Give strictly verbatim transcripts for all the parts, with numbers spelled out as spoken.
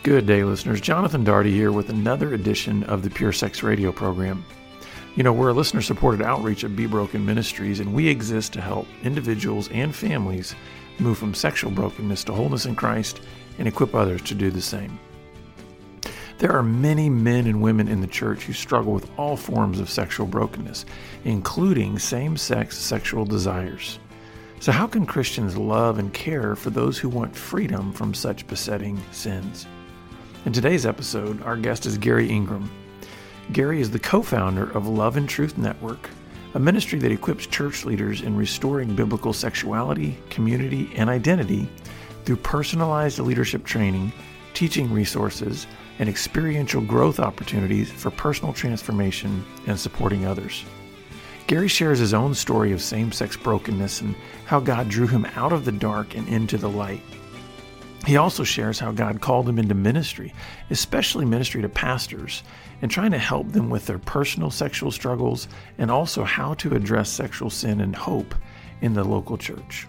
Good day, listeners. Jonathan Daugherty here with another edition of the Pure Sex Radio program. You know, we're a listener-supported outreach of Be Broken Ministries, and we exist to help individuals and families move from sexual brokenness to wholeness in Christ and equip others to do the same. There are many men and women in the church who struggle with all forms of sexual brokenness, including same-sex sexual desires. So how can Christians love and care for those who want freedom from such besetting sins? In today's episode, our guest is Gary Ingram. Gary is the co-founder of Love and Truth Network, a ministry that equips church leaders in restoring biblical sexuality, community, and identity through personalized leadership training, teaching resources, and experiential growth opportunities for personal transformation and supporting others. Gary shares his own story of same-sex brokenness and how God drew him out of the dark and into the light. He also shares how God called him into ministry, especially ministry to pastors, and trying to help them with their personal sexual struggles and also how to address sexual sin and hope in the local church.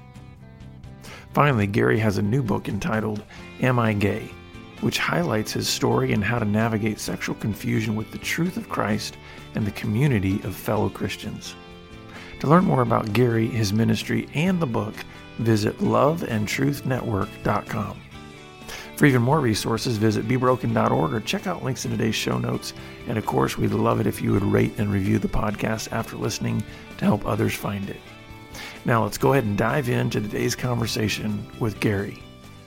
Finally, Gary has a new book entitled Am I Gay?, which highlights his story and how to navigate sexual confusion with the truth of Christ and the community of fellow Christians. To learn more about Gary, his ministry, and the book, visit love and truth network dot com. For even more resources, visit be broken dot org or check out links in today's show notes. And of course, we'd love it if you would rate and review the podcast after listening to help others find it. Now let's go ahead and dive into today's conversation with Gary.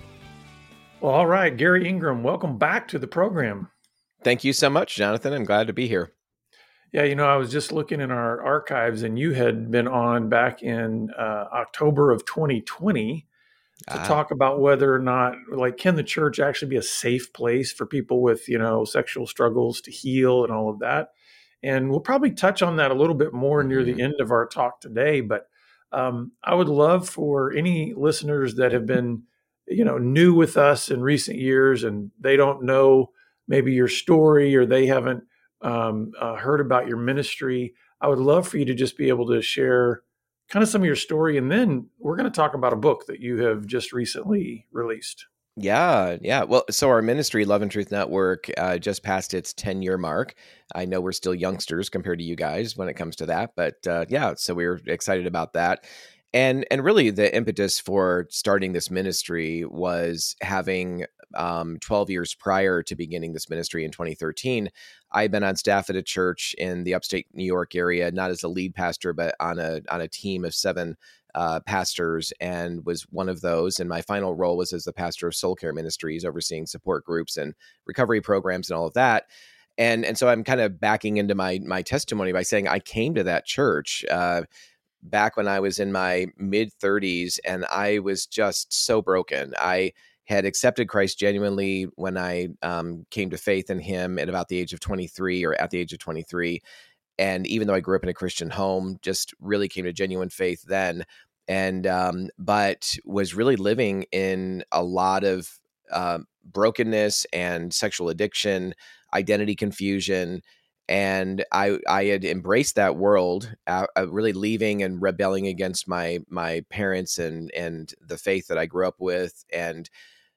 Well, all right, Gary Ingram, welcome back to the program. Thank you so much, Jonathan. I'm glad to be here. Yeah, you know, I was just looking in our archives, and you had been on back in uh, October of twenty twenty to Ah. talk about whether or not, like, can the church actually be a safe place for people with, you know, sexual struggles to heal and all of that. And we'll probably touch on that a little bit more mm-hmm. near the end of our talk today. But um, I would love for any listeners that have been, you know, new with us in recent years and they don't know maybe your story or they haven't um, uh, heard about your ministry. I would love for you to just be able to share kind of some of your story. And then we're going to talk about a book that you have just recently released. Yeah, yeah. Well, so our ministry, Love and Truth Network, uh, just passed its ten-year mark. I know we're still youngsters compared to you guys when it comes to that, but uh, yeah, so we're excited about that. And and really the impetus for starting this ministry was having um, twelve years prior to beginning this ministry in twenty thirteen, I'd been on staff at a church in the upstate New York area, not as a lead pastor, but on a on a team of seven uh, pastors, and was one of those. And my final role was as the pastor of Soul Care Ministries, overseeing support groups and recovery programs and all of that. And and so I'm kind of backing into my my testimony by saying I came to that church Uh, back when I was in my mid thirties, and I was just so broken. I had accepted Christ genuinely when I um, came to faith in him at about the age of twenty-three or at the age of twenty-three. And even though I grew up in a Christian home, just really came to genuine faith then. And, um, but was really living in a lot of uh, brokenness and sexual addiction, identity confusion. And I, I had embraced that world, uh, really leaving and rebelling against my my parents and and the faith that I grew up with, and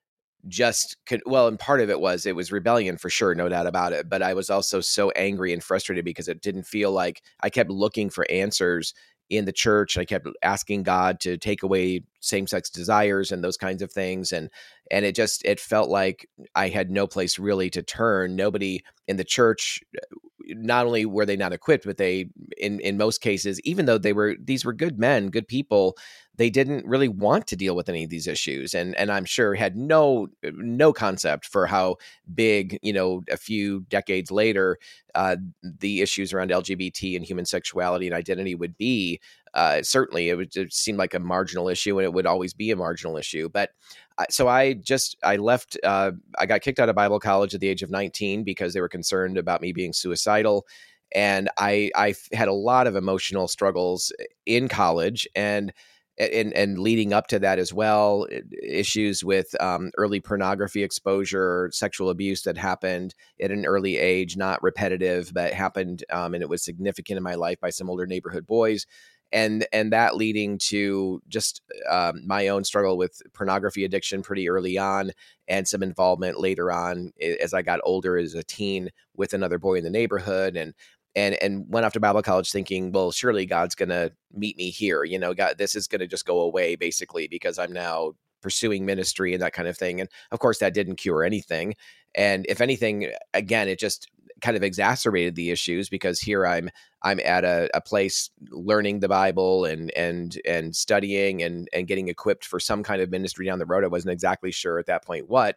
just could. Well, and part of it was it was rebellion for sure, no doubt about it. But I was also so angry and frustrated because it didn't feel like I kept looking for answers in the church. I kept asking God to take away same-sex desires and those kinds of things. And, and it just, it felt like I had no place really to turn. Nobody in the church, not only were they not equipped, but they, in, in most cases, even though they were, these were good men, good people, they didn't really want to deal with any of these issues. And, and I'm sure had no, no concept for how big, you know, a few decades later, uh, the issues around L G B T and human sexuality and identity would be. Uh, certainly, it would it seemed like a marginal issue, and it would always be a marginal issue. But uh, so I just I left. Uh, I got kicked out of Bible college at the age of nineteen because they were concerned about me being suicidal, and I I had a lot of emotional struggles in college, and and and leading up to that as well, issues with um, early pornography exposure, sexual abuse that happened at an early age, not repetitive, but happened, um, and it was significant in my life by some older neighborhood boys. and and that leading to just um, my own struggle with pornography addiction pretty early on, and some involvement later on as I got older as a teen with another boy in the neighborhood, and and and went off to Bible college thinking, well, surely God's going to meet me here. You know, God, this is going to just go away basically because I'm now pursuing ministry and that kind of thing. And of course, that didn't cure anything. And if anything, again, it just kind of exacerbated the issues because here I'm I'm at a, a place learning the Bible and and and studying and and getting equipped for some kind of ministry down the road. I wasn't exactly sure at that point what.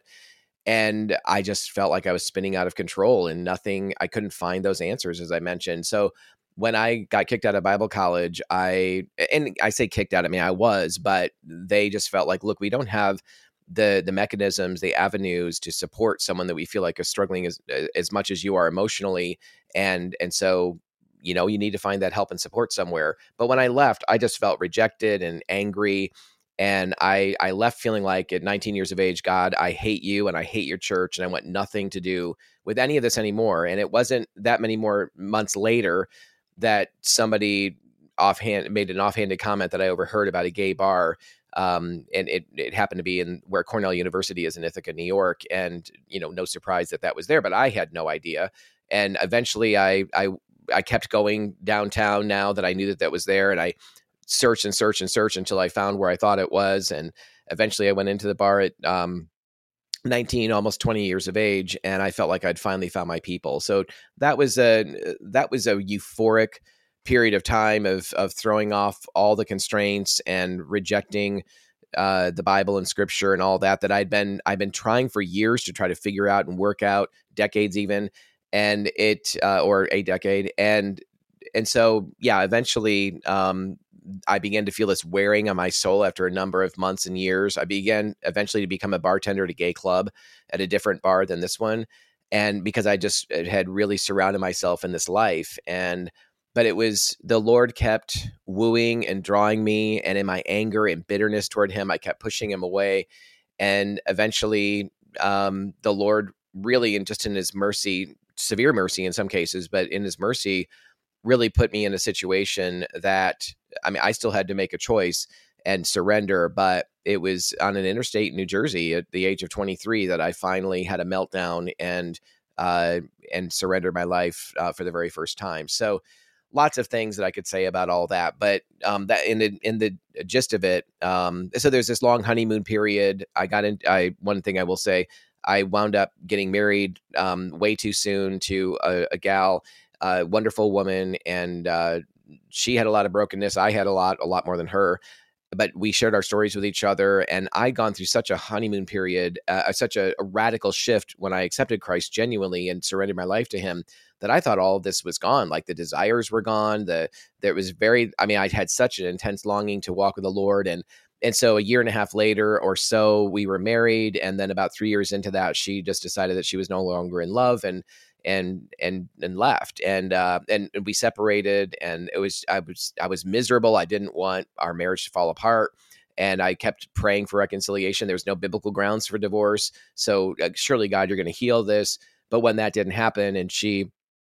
And I just felt like I was spinning out of control and nothing, I couldn't find those answers, as I mentioned. So when I got kicked out of Bible college, I, and I say kicked out, I mean, I was, but they just felt like, look, we don't have the the mechanisms, the avenues to support someone that we feel like is struggling as as much as you are emotionally. And, and so, you know, you need to find that help and support somewhere. But when I left, I just felt rejected and angry. And I, I left feeling like at nineteen years of age, God, I hate you and I hate your church. And I want nothing to do with any of this anymore. And it wasn't that many more months later that somebody offhand made an offhanded comment that I overheard about a gay bar. Um, and it, it happened to be in where Cornell University is in Ithaca, New York. And, you know, no surprise that that was there, but I had no idea. And eventually I, I, I kept going downtown now that I knew that that was there. And I searched and searched and searched until I found where I thought it was. And eventually I went into the bar at um, nineteen, almost twenty years of age. And I felt like I'd finally found my people. So that was a, that was a euphoric period of time of, of throwing off all the constraints and rejecting uh, the Bible and scripture and all that, that I'd been, I've been trying for years to try to figure out and work out, decades even. And it, uh, or a decade. And, and so, yeah, eventually, um, I began to feel this wearing on my soul after a number of months and years. I began eventually to become a bartender at a gay club at a different bar than this one. And because I just had really surrounded myself in this life. And, but it was, the Lord kept wooing and drawing me. And in my anger and bitterness toward him, I kept pushing him away. And eventually um, the Lord really, and just in his mercy, severe mercy in some cases, but in his mercy, really put me in a situation that, I mean, I still had to make a choice and surrender, but it was on an interstate in New Jersey at the age of twenty-three that I finally had a meltdown and, uh, and surrendered my life uh, for the very first time. So lots of things that I could say about all that, but um, that in the, in the gist of it, um, so there's this long honeymoon period. I got in, I, one thing I will say, I wound up getting married um, way too soon to a, a gal, a wonderful woman, and uh, she had a lot of brokenness. I had a lot, a lot more than her, but we shared our stories with each other. And I'd gone through such a honeymoon period, uh, such a, a radical shift when I accepted Christ genuinely and surrendered my life to him, that I thought all of this was gone. Like the desires were gone. The there was very, I mean, I had such an intense longing to walk with the Lord. And And so a year and a half later or so, we were married. And then about three years into that, she just decided that she was no longer in love and and and and left. And uh, and, and we separated. And it was I was I was miserable. I didn't want our marriage to fall apart. And I kept praying for reconciliation. There was no biblical grounds for divorce. So uh, surely, God, you're going to heal this. But when that didn't happen, and she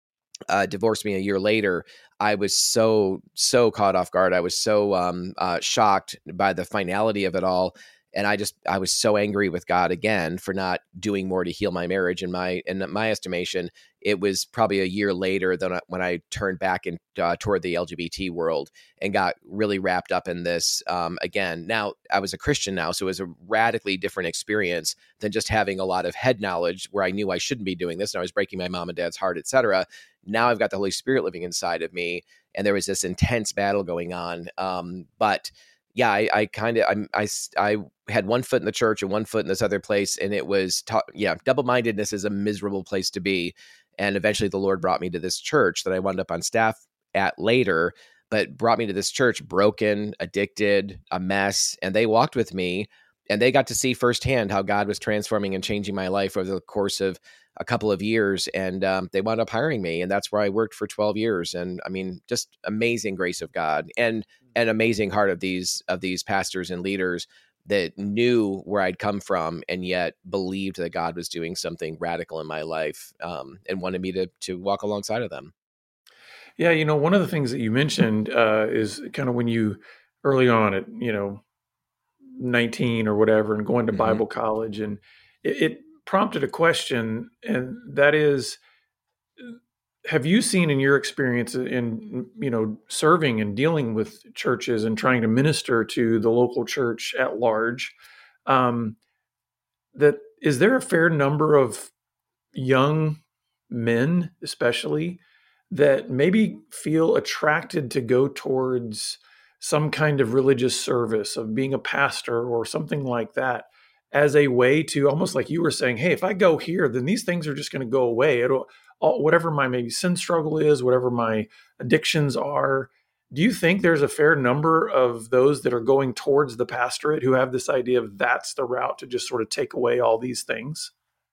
Uh, divorced me a year later, I was so, so caught off guard. I was so um, uh, shocked by the finality of it all. And I just, I was so angry with God again for not doing more to heal my marriage. In my, in my estimation, it was probably a year later than I, when I turned back in, uh, toward the L G B T world and got really wrapped up in this um, again. Now, I was a Christian now, so it was a radically different experience than just having a lot of head knowledge where I knew I shouldn't be doing this and I was breaking my mom and dad's heart, et cetera. Now I've got the Holy Spirit living inside of me, and there was this intense battle going on. Um, but yeah, I, I kind of, I, I, I had one foot in the church and one foot in this other place. And it was, ta- yeah, double-mindedness is a miserable place to be. And eventually the Lord brought me to this church that I wound up on staff at later, but brought me to this church broken, addicted, a mess. And they walked with me, and they got to see firsthand how God was transforming and changing my life over the course of a couple of years. And um, they wound up hiring me. And that's where I worked for twelve years. And I mean, just amazing grace of God and an amazing heart of these, of these pastors and leaders that knew where I'd come from and yet believed that God was doing something radical in my life um, and wanted me to, to walk alongside of them. Yeah, you know, one of the things that you mentioned uh, is kind of when you early on at, you know, nineteen or whatever and going to Hmm. Bible college, and it, it prompted a question, and that is, have you seen in your experience in, you know, serving and dealing with churches and trying to minister to the local church at large, um, that is there a fair number of young men, especially, that maybe feel attracted to go towards some kind of religious service of being a pastor or something like that as a way to almost like you were saying, hey, if I go here, then these things are just going to go away. It'll all, whatever my maybe sin struggle is, whatever my addictions are. Do you think there's a fair number of those that are going towards the pastorate who have this idea of that's the route to just sort of take away all these things?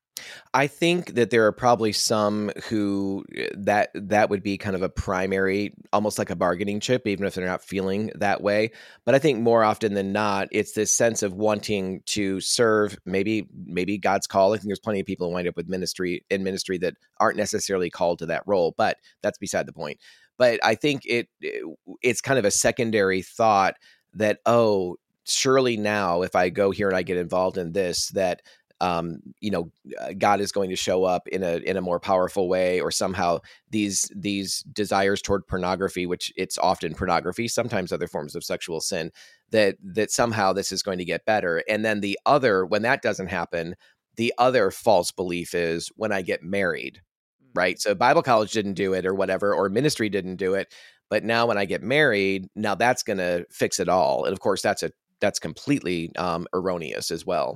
I think that there are probably some who uh, that that would be kind of a primary, almost like a bargaining chip, even if they're not feeling that way. But I think more often than not, it's this sense of wanting to serve. Maybe maybe God's call. I think there's plenty of people who wind up with ministry in ministry that aren't necessarily called to that role, but that's beside the point. But I think it it's kind of a secondary thought that, oh, surely now if I go here and I get involved in this, that um, you know, uh, God is going to show up in a in a more powerful way, or somehow these these desires toward pornography, which it's often pornography, sometimes other forms of sexual sin, that that somehow this is going to get better. And then the other, when that doesn't happen, the other false belief is when I get married, right? So Bible college didn't do it or whatever, or ministry didn't do it, but now when I get married, now that's going to fix it all. And of course, that's a that's completely um, erroneous as well.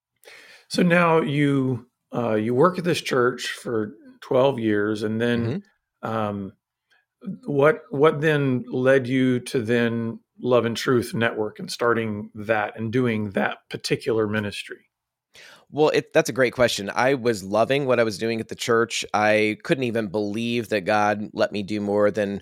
So now you uh, you work at this church for twelve years, and then Mm-hmm. um, what what then led you to then Love and Truth Network and starting that and doing that particular ministry? Well, it, that's a great question. I was loving what I was doing at the church. I couldn't even believe that God let me do more than,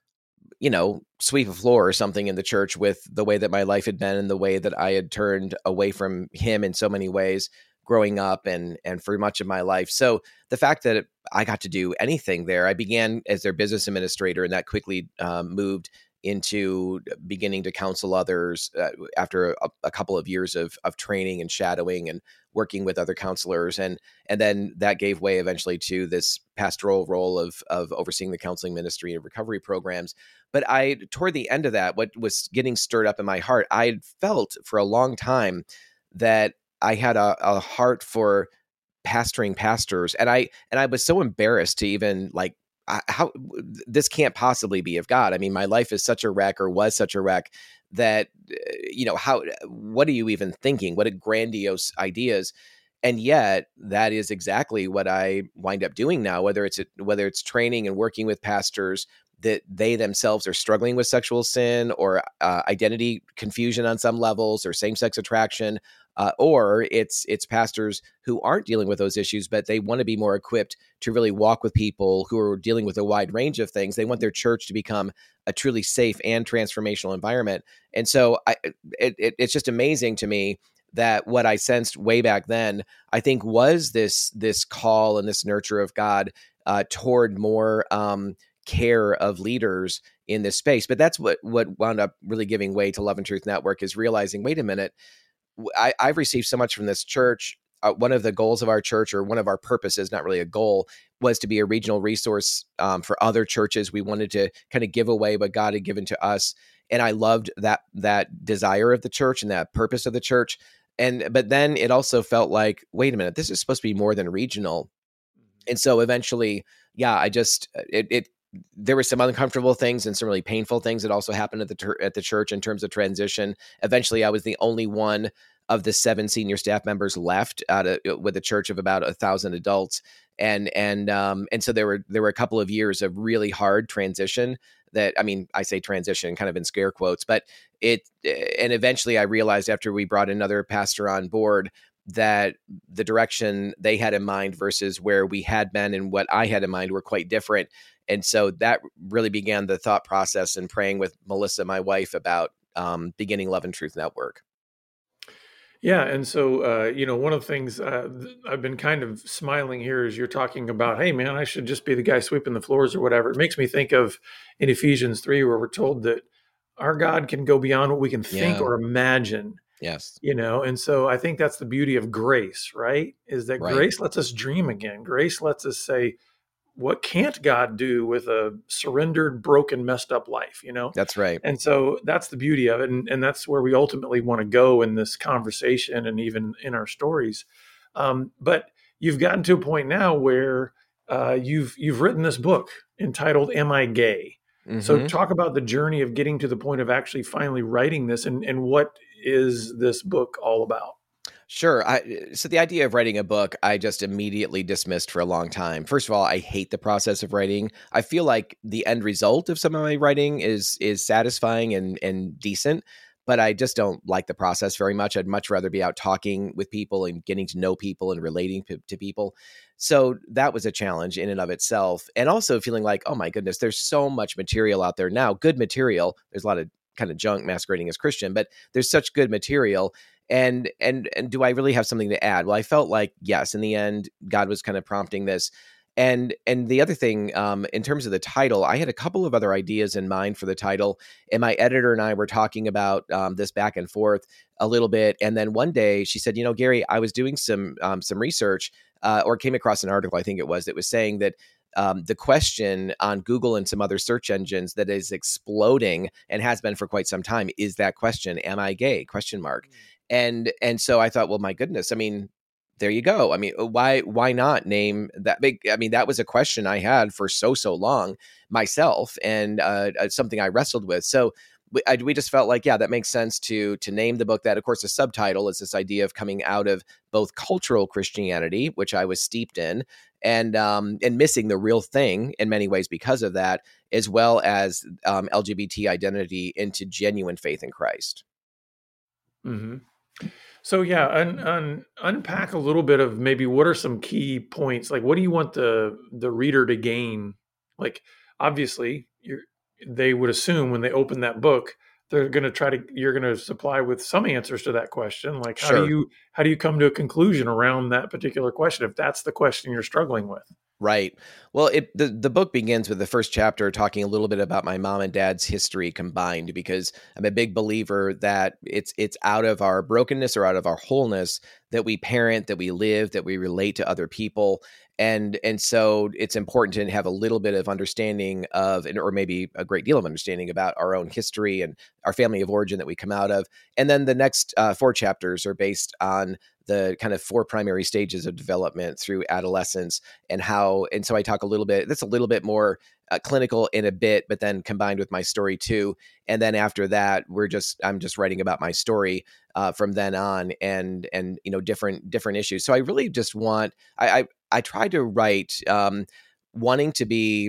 you know, sweep a floor or something in the church with the way that my life had been and the way that I had turned away from Him in so many ways growing up and and for much of my life. So the fact that it, I got to do anything there, I began as their business administrator, and that quickly um, moved into beginning to counsel others uh, after a, a couple of years of of training and shadowing and working with other counselors, and and then that gave way eventually to this pastoral role of of overseeing the counseling ministry and recovery programs. But I, toward the end of that, what was getting stirred up in my heart, I had felt for a long time that I had a, a heart for pastoring pastors, and I and I was so embarrassed to even like I, how this can't possibly be of God. I mean, my life is such a wreck, or was such a wreck, that uh, you know how what are you even thinking? What a grandiose ideas. And yet, that is exactly what I wind up doing now. Whether it's whether it's training and working with pastors that they themselves are struggling with sexual sin or uh, identity confusion on some levels, or same-sex attraction, uh, or it's it's pastors who aren't dealing with those issues, but they want to be more equipped to really walk with people who are dealing with a wide range of things. They want their church to become a truly safe and transformational environment. And so I, it, it, it's just amazing to me that what I sensed way back then, I think, was this this call and this nurture of God uh, toward more um, care of leaders in this space. But that's what what wound up really giving way to Love and Truth Network, is realizing, wait a minute, I, I've received so much from this church. Uh, one of the goals of our church, or one of our purposes, not really a goal, was to be a regional resource um, for other churches. We wanted to kind of give away what God had given to us. And I loved that that desire of the church and that purpose of the church. And but then it also felt like, wait a minute, this is supposed to be more than regional. And so eventually, yeah, I just it, it there were some uncomfortable things and some really painful things that also happened at the ter- at the church in terms of transition. Eventually, I was the only one of the seven senior staff members left out of, with a church of about a thousand adults, and and um, and so there were there were a couple of years of really hard transition. That, I mean, I say transition kind of in scare quotes, but it and eventually I realized, after we brought another pastor on board, that the direction they had in mind versus where we had been and what I had in mind were quite different. And so that really began the thought process and praying with Melissa, my wife, about um, beginning Love and Truth Network. Yeah, and so uh, you know, one of the things uh, th- I've been kind of smiling here is you're talking about, hey man, I should just be the guy sweeping the floors or whatever. It makes me think of in Ephesians three, where we're told that our God can go beyond what we can think Yeah. or imagine. Yes. You know, and so I think that's the beauty of grace, right? Is that Right. grace lets us dream again. Grace lets us say, what can't God do with a surrendered, broken, messed up life, you know? That's right. And so that's the beauty of it. And, and that's where we ultimately want to go in this conversation and even in our stories. Um, but you've gotten to a point now where uh, you've you've written this book entitled Am I Gay? So Hmm. talk about the journey of getting to the point of actually finally writing this, and, and what is this book all about? Sure. I, so the idea of writing a book, I just immediately dismissed for a long time. First of all, I hate the process of writing. I feel like the end result of some of my writing is is satisfying and and decent, but I just don't like the process very much. I'd much rather be out talking with people and getting to know people and relating to, to people. So that was a challenge in and of itself. And also feeling like, oh my goodness, there's so much material out there now, good material. There's a lot of kind of junk masquerading as Christian, but there's such good material, and and and do I really have something to add? Well, I felt like yes. In the end, God was kind of prompting this, and and the other thing, um, in terms of the title, I had a couple of other ideas in mind for the title, and my editor and I were talking about um, this back and forth a little bit, and then one day she said, "You know, Gary, I was doing some um, some research, uh, or came across an article, I think it was, that was saying that." Um, the question on Google and some other search engines that is exploding and has been for quite some time is that question, am I gay? Question mark. And and so I thought, well, my goodness, I mean, there you go. I mean, uh, why why not name that big? I mean, that was a question I had for so so long myself, and uh, uh, something I wrestled with. So we, I, we just felt like, yeah, that makes sense to to name the book that. Of course, the subtitle is this idea of coming out of both cultural Christianity, which I was steeped in, and um, and missing the real thing in many ways because of that, as well as um, L G B T identity into genuine faith in Christ. Mm-hmm. So yeah, un, un, unpack a little bit of maybe what are some key points. Like, what do you want the the reader to gain? Like, obviously, you're, they would assume when they open that book, they're going to try to you're going to supply with some answers to that question. Like, how do Sure. you how do you come to a conclusion around that particular question if that's the question you're struggling with? Right. Well, it the, the book begins with the first chapter talking a little bit about my mom and dad's history combined, because I'm a big believer that it's it's out of our brokenness or out of our wholeness that we parent, that we live, that we relate to other people. And and so it's important to have a little bit of understanding of, and or maybe a great deal of understanding about our own history and our family of origin that we come out of. And then the next uh, four chapters are based on the kind of four primary stages of development through adolescence, and how, and so I talk a little bit, that's a little bit more uh, clinical in a bit, but then combined with my story too. And then after that, we're just, I'm just writing about my story uh, from then on, and, and, you know, different, different issues. So I really just want, I, I, I try to write um, wanting to be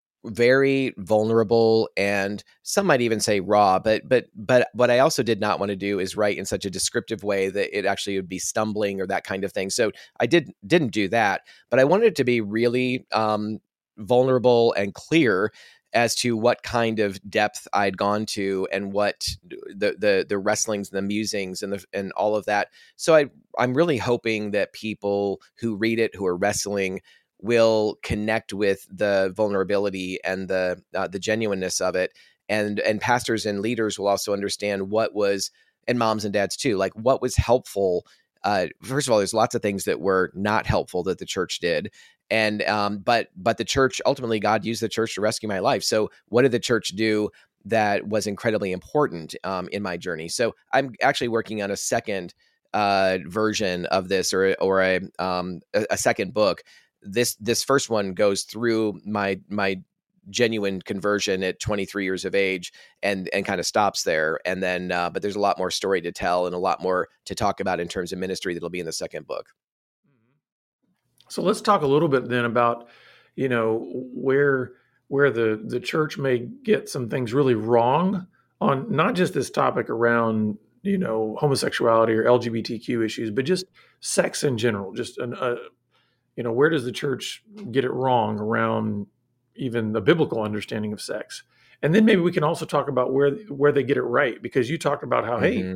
very vulnerable, and some might even say raw, but but but what I also did not want to do is write in such a descriptive way that it actually would be stumbling or that kind of thing. So I did didn't do that, but I wanted it to be really um, vulnerable and clear as to what kind of depth I'd gone to, and what the the the wrestlings and the musings and the and all of that. So I I'm really hoping that people who read it, who are wrestling, will connect with the vulnerability and the uh, the genuineness of it, and and pastors and leaders will also understand what was, and moms and dads too, like what was helpful. Uh, first of all, there's lots of things that were not helpful that the church did, and um, but but the church, ultimately God used the church to rescue my life. So what did the church do that was incredibly important um, in my journey? So I'm actually working on a second uh, version of this, or or a um, a, a second book. This this first one goes through my my genuine conversion at twenty-three years of age, and and kind of stops there, and then uh, but there's a lot more story to tell and a lot more to talk about in terms of ministry that'll be in the second book. So let's talk a little bit then about, you know, where where the the church may get some things really wrong on not just this topic around, you know, homosexuality or L G B T Q issues, but just sex in general. Just an, uh, you know, where does the church get it wrong around even the biblical understanding of sex? And then maybe we can also talk about where where they get it right, because you talked about how, hey, Hmm.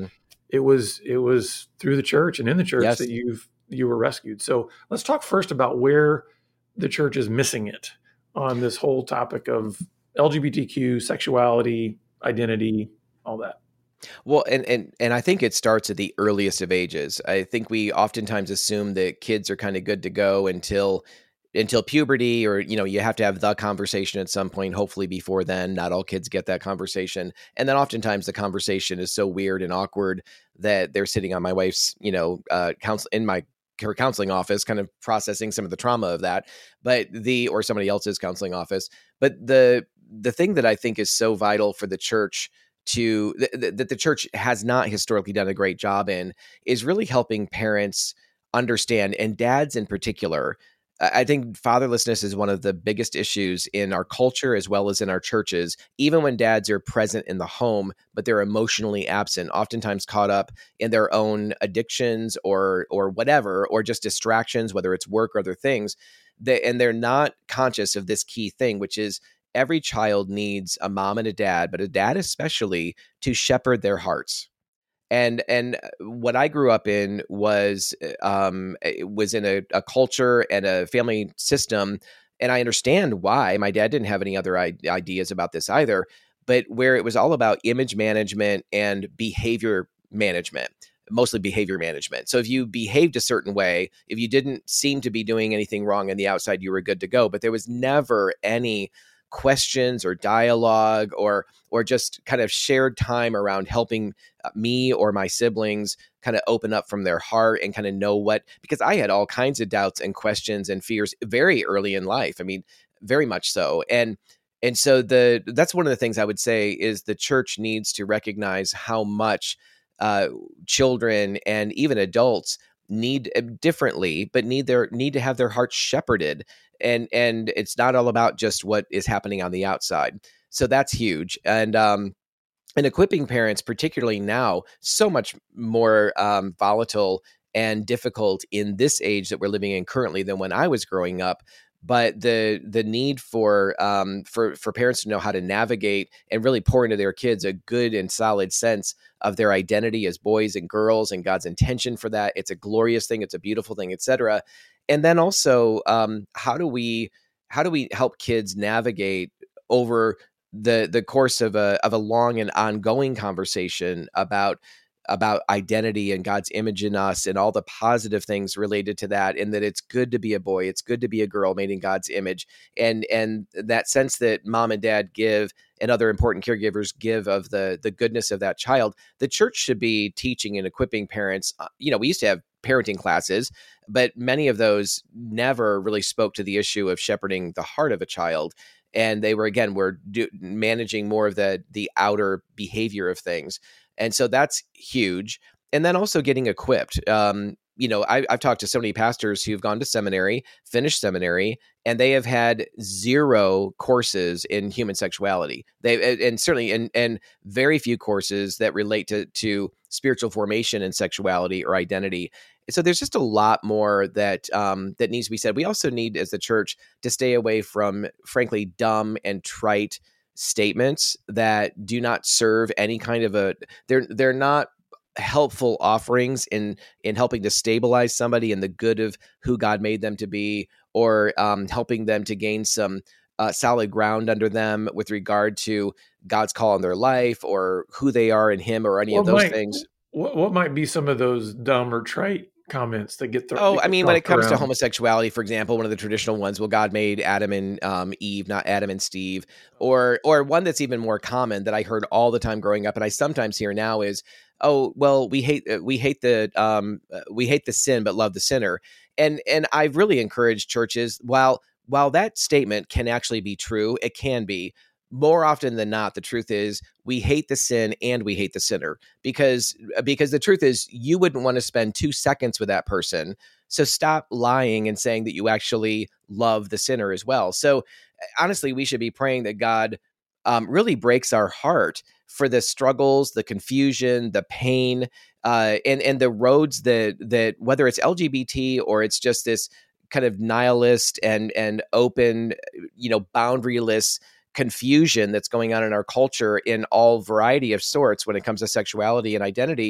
it was it was through the church and in the church Yes. that you've you were rescued. So let's talk first about where the church is missing it on this whole topic of L G B T Q, sexuality, identity, all that. Well, and and and I think it starts at the earliest of ages. I think we oftentimes assume that kids are kind of good to go until until puberty, or you know, you have to have the conversation at some point, hopefully before then. Not all kids get that conversation. And then oftentimes the conversation is so weird and awkward that they're sitting on my wife's, you know, uh counsel in my her counseling office, kind of processing some of the trauma of that, but the or somebody else's counseling office. But the the thing that I think is so vital for the church to th- th- that the church has not historically done a great job in is really helping parents understand, and dads in particular. I I think fatherlessness is one of the biggest issues in our culture as well as in our churches, even when dads are present in the home, but they're emotionally absent, oftentimes caught up in their own addictions or or whatever, or just distractions, whether it's work or other things. They, and they're not conscious of this key thing, which is every child needs a mom and a dad, but a dad especially, to shepherd their hearts. And and what I grew up in was um, it was in a, a culture and a family system, and I understand why. My dad didn't have any other I- ideas about this either, but where it was all about image management and behavior management, mostly behavior management. So if you behaved a certain way, if you didn't seem to be doing anything wrong on the outside, you were good to go. But there was never any questions or dialogue or or just kind of shared time around helping me or my siblings kind of open up from their heart and kind of know what, because I had all kinds of doubts and questions and fears very early in life. I mean, very much so. And and so the that's one of the things I would say is the church needs to recognize how much uh, children and even adults need uh, differently, but need their need to have their hearts shepherded. And and it's not all about just what is happening on the outside. So that's huge. And um, and equipping parents, particularly now, so much more um, volatile and difficult in this age that we're living in currently than when I was growing up. But the the need for um, for for parents to know how to navigate and really pour into their kids a good and solid sense of their identity as boys and girls and God's intention for that. It's a glorious thing. It's a beautiful thing, et cetera. And then also, um, how do we how do we help kids navigate over the the course of a of a long and ongoing conversation about about identity and God's image in us and all the positive things related to that, and that it's good to be a boy, it's good to be a girl made in God's image, and and that sense that mom and dad give and other important caregivers give of the the goodness of that child. The church should be teaching and equipping parents. Uh, you know, we used to have parenting classes, but many of those never really spoke to the issue of shepherding the heart of a child. And they were, again, were do, managing more of the the outer behavior of things. And so that's huge. And then also getting equipped. Um, you know, I, I've talked to so many pastors who've gone to seminary, finished seminary, and they have had zero courses in human sexuality. They and certainly and and very few courses that relate to to spiritual formation and sexuality or identity. So there's just a lot more that um, that needs to be said. We also need, as the church, to stay away from, frankly, dumb and trite statements that do not serve any kind of a. They're they're not helpful offerings in in helping to stabilize somebody in the good of who God made them to be, or um, helping them to gain some uh, solid ground under them with regard to God's call on their life or who they are in Him or any What of those might things. what, what might be some of those dumb or trite comments that get, th- Oh, that I get mean, when it tossed comes to around? homosexuality, for example, one of the traditional ones, well, God made Adam and um, Eve, not Adam and Steve, or or one that's even more common that I heard all the time growing up, and I sometimes hear now is, oh, well, we hate uh, we hate the um, uh, we hate the sin, but love the sinner, and and I've really encouraged churches, while while that statement can actually be true, it can be. More often than not, the truth is we hate the sin and we hate the sinner, because because the truth is you wouldn't want to spend two seconds with that person. So stop lying and saying that you actually love the sinner as well. So honestly, we should be praying that God um, really breaks our heart for the struggles, the confusion, the pain, uh, and and the roads that that whether it's L G B T or it's just this kind of nihilist and and open, you know, boundaryless confusion that's going on in our culture in all variety of sorts when it comes to sexuality and identity.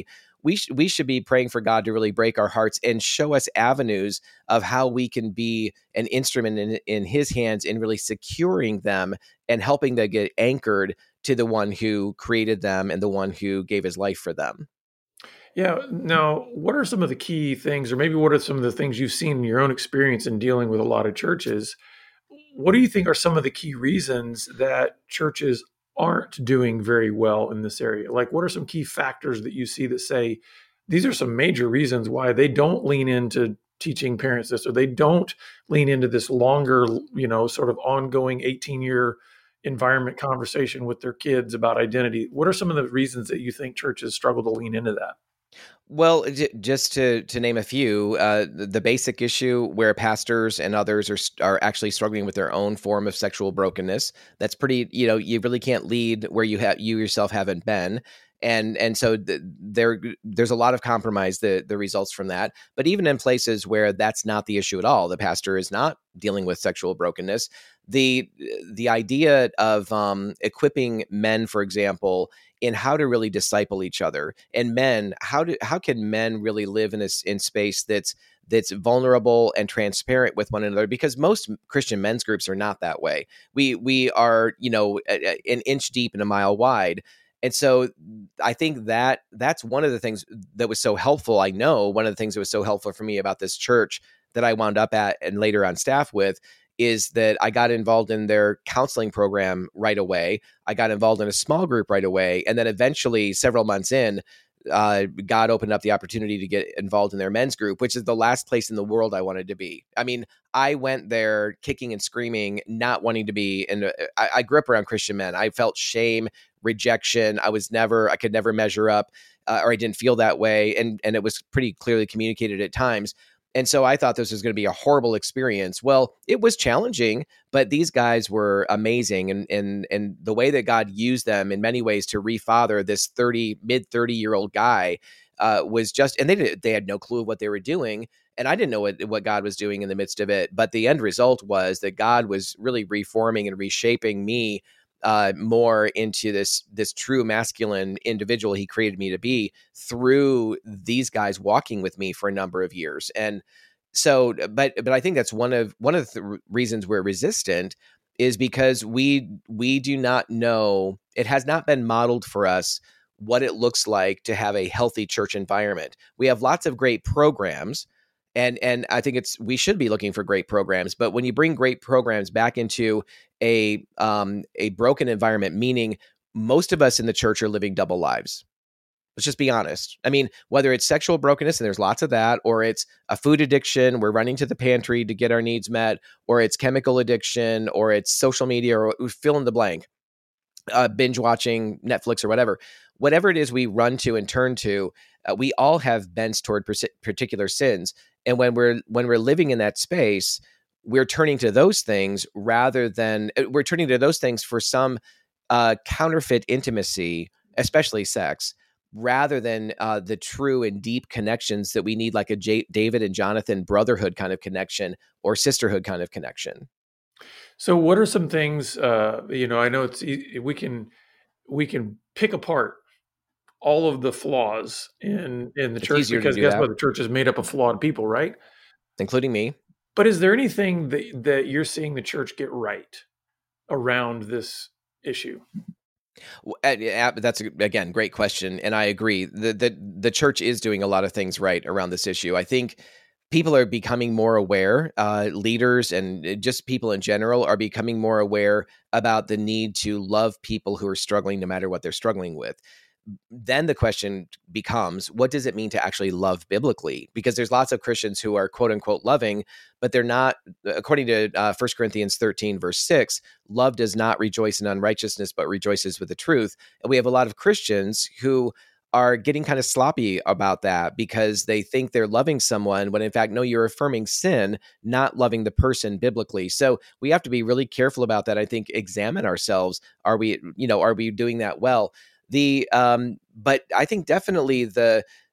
we sh- we should be praying for God to really break our hearts and show us avenues of how we can be an instrument in, in his hands in really securing them and helping them get anchored to the one who created them and the one who gave his life for them. Yeah. Now, what are some of the key things, or maybe what are some of the things you've seen in your own experience in dealing with a lot of churches? What do you think are some of the key reasons that churches aren't doing very well in this area? Like, what are some key factors that you see that say these are some major reasons why they don't lean into teaching parents this, or they don't lean into this longer, you know, sort of ongoing eighteen year environment conversation with their kids about identity? What are some of the reasons that you think churches struggle to lean into that? Well, j- just to to name a few, uh, the, the basic issue where pastors and others are s- are actually struggling with their own form of sexual brokenness. That's pretty, you know, you really can't lead where you have you yourself haven't been, and and so th- there there's a lot of compromise the the results from that. But even in places where that's not the issue at all, the pastor is not dealing with sexual brokenness. The the idea of um, equipping men, for example, in how to really disciple each other, and men, how do how can men really live in this in space that's that's vulnerable and transparent with one another, because most Christian men's groups are not that way. We we are, you know, a- a- an inch deep and a mile wide. And so I think that that's one of the things that was so helpful. I know one of the things that was so helpful for me about this church that I wound up at and later on staff with is that I got involved in their counseling program right away. I got involved in a small group right away. And then eventually, several months in, uh, God opened up the opportunity to get involved in their men's group, which is the last place in the world I wanted to be. I mean, I went there kicking and screaming, not wanting to be. And I, I grew up around Christian men. I felt shame, rejection. I was never, I could never measure up, uh, or I didn't feel that way. And, and it was pretty clearly communicated at times. And so I thought this was going to be a horrible experience. Well, it was challenging, but these guys were amazing. And and and the way that God used them in many ways to refather this thirty, mid thirty year old guy uh, was just, and they did, they had no clue what they were doing. And I didn't know what, what God was doing in the midst of it. But the end result was that God was really reforming and reshaping me uh, more into this this true masculine individual he created me to be through these guys walking with me for a number of years. And so, but but I think that's one of one of the reasons we're resistant is because we we do not know, it has not been modeled for us what it looks like to have a healthy church environment. We have lots of great programs. And and I think it's we should be looking for great programs, but when you bring great programs back into a um, a broken environment, meaning most of us in the church are living double lives. Let's just be honest. I mean, whether it's sexual brokenness, and there's lots of that, or it's a food addiction, we're running to the pantry to get our needs met, or it's chemical addiction, or it's social media, or fill in the blank, uh, binge watching Netflix or whatever. Whatever it is we run to and turn to, uh, we all have bents toward per- particular sins. And when we're when we're living in that space, we're turning to those things rather than we're turning to those things for some uh, counterfeit intimacy, especially sex, rather than uh, the true and deep connections that we need, like a J- David and Jonathan brotherhood kind of connection or sisterhood kind of connection. So, what are some things? Uh, you know, I know it's e- we can we can pick apart all of the flaws in in the It's church, easier to because do guess that, what? The church is made up of flawed people, right? including me. But is there anything that that you're seeing the church get right around this issue? That's again great question, and I agree. the the The church is doing a lot of things right around this issue. I think people are becoming more aware. Uh, leaders and uh, just people in general are becoming more aware about the need to love people who are struggling, no matter what they're struggling with. Then the question becomes, what does it mean to actually love biblically? Because there's lots of Christians who are quote unquote loving, but they're not, according to uh, First Corinthians thirteen, verse six, love does not rejoice in unrighteousness, but rejoices with the truth. And we have a lot of Christians who are getting kind of sloppy about that because they think they're loving someone when in fact, no, you're affirming sin, not loving the person biblically. So we have to be really careful about that. I think examine ourselves. Are we, you know, are we doing that well? The um, but I think definitely the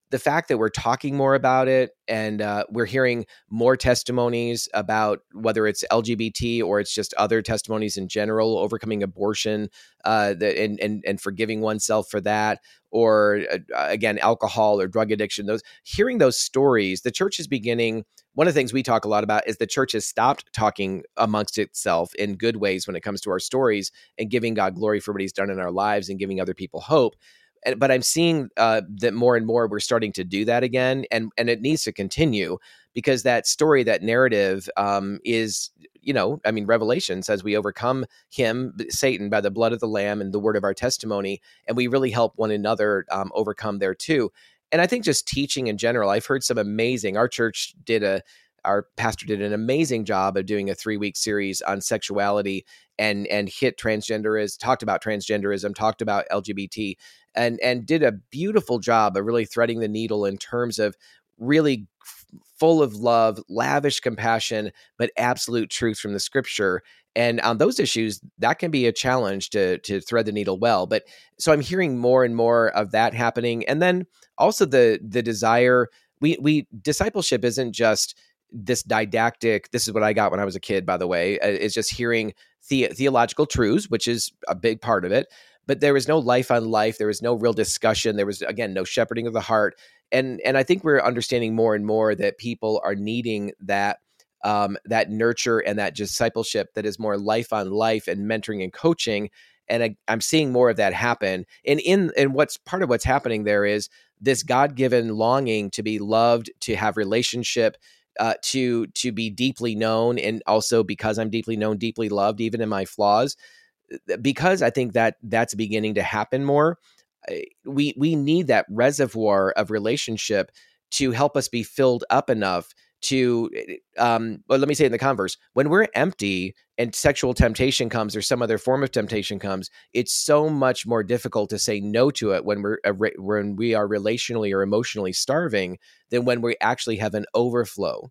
the fact that we're talking more about it, and uh, we're hearing more testimonies about whether it's L G B T or it's just other testimonies in general, overcoming abortion, uh, the, and, and, and forgiving oneself for that, or uh, again, alcohol or drug addiction, those hearing those stories, the church is beginning. One of the things we talk a lot about is the church has stopped talking amongst itself in good ways when it comes to our stories and giving God glory for what he's done in our lives and giving other people hope. But I'm seeing uh, that more and more we're starting to do that again, and and it needs to continue, because that story, that narrative um, is, you know, I mean, Revelation says we overcome him, Satan, by the blood of the Lamb and the word of our testimony, and we really help one another um, overcome there too. And I think just teaching in general, I've heard some amazing, our church did a, our pastor did an amazing job of doing a three week series on sexuality and, and hit transgenderism, talked about transgenderism, talked about L G B T, and, and did a beautiful job of really threading the needle in terms of really f- full of love, lavish compassion, but absolute truth from the scripture. And on those issues, that can be a challenge to, to thread the needle well. But so I'm hearing more and more of that happening. And then also the, the desire, we, we, discipleship isn't just this didactic, this is what I got when I was a kid, by the way, uh, it's just hearing the, theological truths, which is a big part of it. But there was no life on life. There was no real discussion. There was, again, no shepherding of the heart. And, and I think we're understanding more and more that people are needing that, um, that nurture and that discipleship that is more life on life and mentoring and coaching. And I, I'm seeing more of that happen. And in and what's part of what's happening there is this God-given longing to be loved, to have relationship, uh, to to be deeply known, and also, because I'm deeply known, deeply loved, even in my flaws. Because I think that that's beginning to happen more. We we need that reservoir of relationship to help us be filled up enough to, um, well, let me say it in the converse, when we're empty and sexual temptation comes or some other form of temptation comes, it's so much more difficult to say no to it when we're, when we are relationally or emotionally starving than when we actually have an overflow.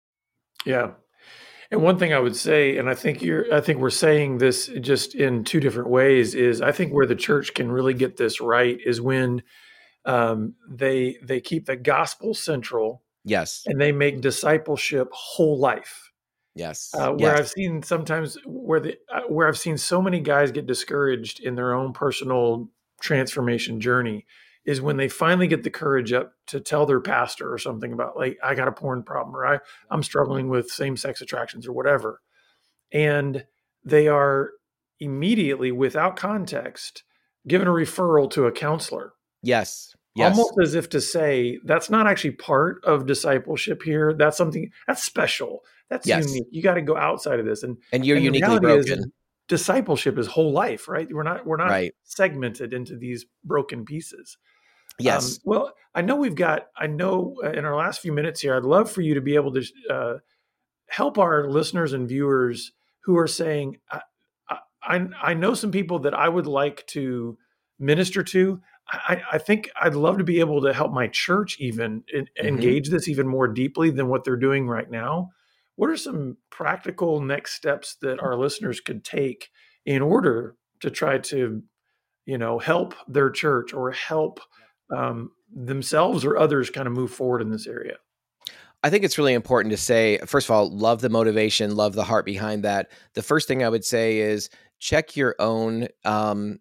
Yeah. And one thing I would say, and I think you're, I think we're saying this just in two different ways, is I think where the church can really get this right is when um, they they keep the gospel central. Yes. And they make discipleship whole life. Yes. Uh, where yes. I've seen sometimes where the uh, where I've seen so many guys get discouraged in their own personal transformation journey is when they finally get the courage up to tell their pastor or something about, like, I got a porn problem, or I, I'm struggling with same-sex attractions or whatever. And they are immediately, without context, given a referral to a counselor. Yes. Yes. Almost as if to say, that's not actually part of discipleship here. That's something that's special. That's yes. unique. You got to go outside of this. And, and you're and uniquely the reality broken. Is, discipleship is whole life, right? We're not, we're not right. segmented into these broken pieces. Yes. Um, well, I know we've got, I know uh, in our last few minutes here, I'd love for you to be able to uh, help our listeners and viewers who are saying, I, I, I know some people that I would like to minister to. I, I think I'd love to be able to help my church even in, mm-hmm. engage this even more deeply than what they're doing right now. What are some practical next steps that our listeners could take in order to try to, you know, help their church or help um, themselves or others kind of move forward in this area? I think it's really important to say, first of all, love the motivation, love the heart behind that. The first thing I would say is check your own um,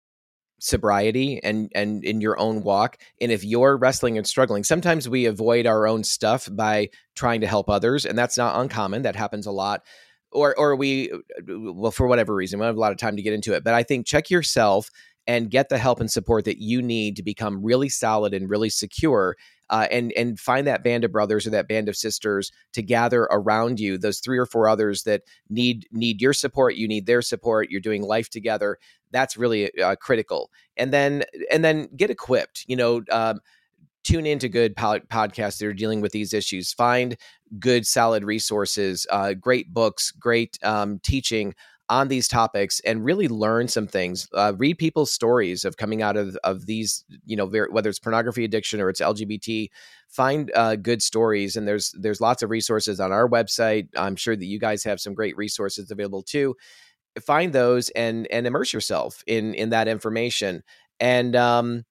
sobriety and and in your own walk. And if you're wrestling and struggling, sometimes we avoid our own stuff by trying to help others, and that's not uncommon. That happens a lot. Or or we, well, for whatever reason, we don't have a lot of time to get into it. But I think check yourself and get the help and support that you need to become really solid and really secure. Uh, and and find that band of brothers or that band of sisters to gather around you, those three or four others that need need your support, you need their support, you're doing life together. That's really uh, critical. And then and then get equipped, you know, um, tune into good pod- podcasts that are dealing with these issues. Find good, solid resources, uh, great books, great um, teaching on these topics, and really learn some things. Uh, read people's stories of coming out of, of these, you know, very, whether it's pornography addiction or it's L G B T, find uh, good stories. And there's, there's lots of resources on our website. I'm sure that you guys have some great resources available too. Find those and, and immerse yourself in, in that information. And, um,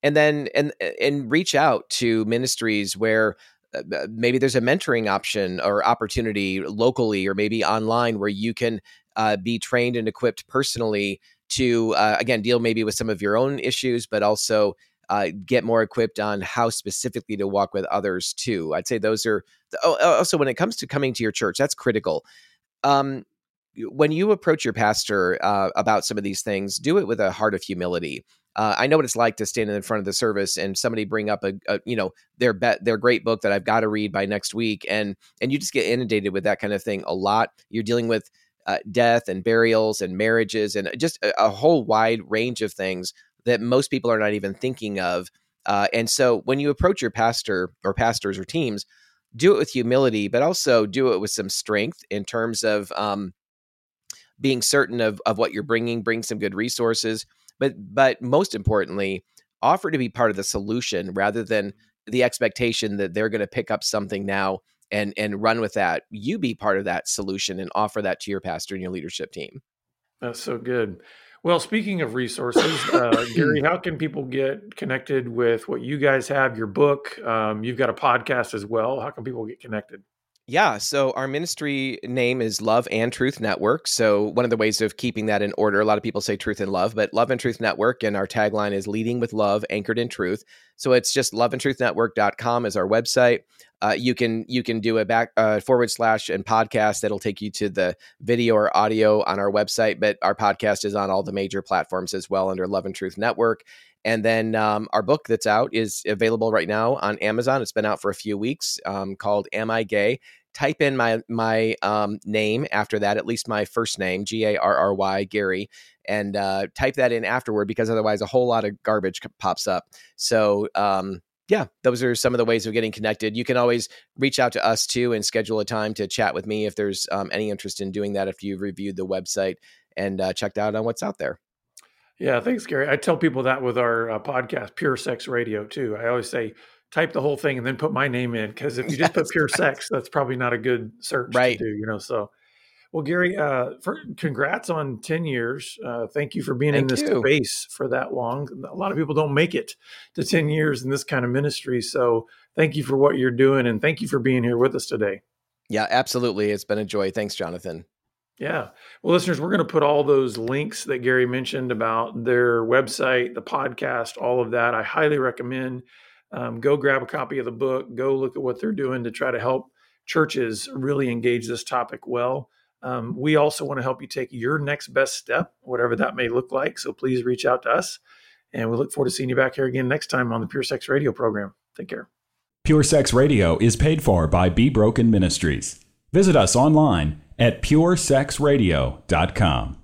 and then and and reach out to ministries where uh, maybe there's a mentoring option or opportunity locally or maybe online where you can uh, be trained and equipped personally to, uh, again, deal maybe with some of your own issues, but also uh, get more equipped on how specifically to walk with others too. I'd say those are, the, oh, also when it comes to coming to your church, that's critical. Um, when you approach your pastor uh, about some of these things, do it with a heart of humility. Uh, I know what it's like to stand in front of the service and somebody bring up a, a you know, their bet, their great book that I've got to read by next week. And, and you just get inundated with that kind of thing a lot. You're dealing with uh, death and burials and marriages and just a, a whole wide range of things that most people are not even thinking of. Uh, and so when you approach your pastor or pastors or teams, do it with humility, but also do it with some strength in terms of um, being certain of, of what you're bringing, bring some good resources. But but most importantly, offer to be part of the solution rather than the expectation that they're going to pick up something now and and run with that. You be part of that solution and offer that to your pastor and your leadership team. That's so good. Well, speaking of resources, uh, Gary, how can people get connected with what you guys have, your book? Um, you've got a podcast as well. How can people get connected? Yeah, so our ministry name is Love and Truth Network. So one of the ways of keeping that in order, a lot of people say Truth and Love, but Love and Truth Network, and our tagline is Leading with Love, Anchored in Truth. So it's just love and truth network dot com is our website. Uh, you can you can do a back uh, forward slash and podcast that'll take you to the video or audio on our website, but our podcast is on all the major platforms as well under Love and Truth Network. And then um, our book that's out is available right now on Amazon. It's been out for a few weeks, um, called Am I Gay? Type in my my um, name after that, at least my first name, G A R R Y, Gary, and uh, type that in afterward because otherwise a whole lot of garbage pops up. So um, yeah, those are some of the ways of getting connected. You can always reach out to us too and schedule a time to chat with me if there's um, any interest in doing that, if you've reviewed the website and uh, checked out on what's out there. Yeah, thanks, Gary. I tell people that with our uh, podcast, Pure Sex Radio, too. I always say, type the whole thing and then put my name in, because if you just put Pure right. Sex, that's probably not a good search right. to do, you know. So, well, Gary, uh, for, congrats on ten years. Uh, thank you for being thank in this you. space for that long. A lot of people don't make it to ten years in this kind of ministry. So thank you for what you're doing, and thank you for being here with us today. Yeah, absolutely. It's been a joy. Thanks, Jonathan. Yeah. Well, listeners, we're going to put all those links that Gary mentioned about their website, the podcast, all of that. I highly recommend um, go grab a copy of the book, go look at what they're doing to try to help churches really engage this topic well. Um, we also want to help you take your next best step, whatever that may look like. So please reach out to us, and we look forward to seeing you back here again next time on the Pure Sex Radio program. Take care. Pure Sex Radio is paid for by Be Broken Ministries. Visit us online at pure sex radio dot com.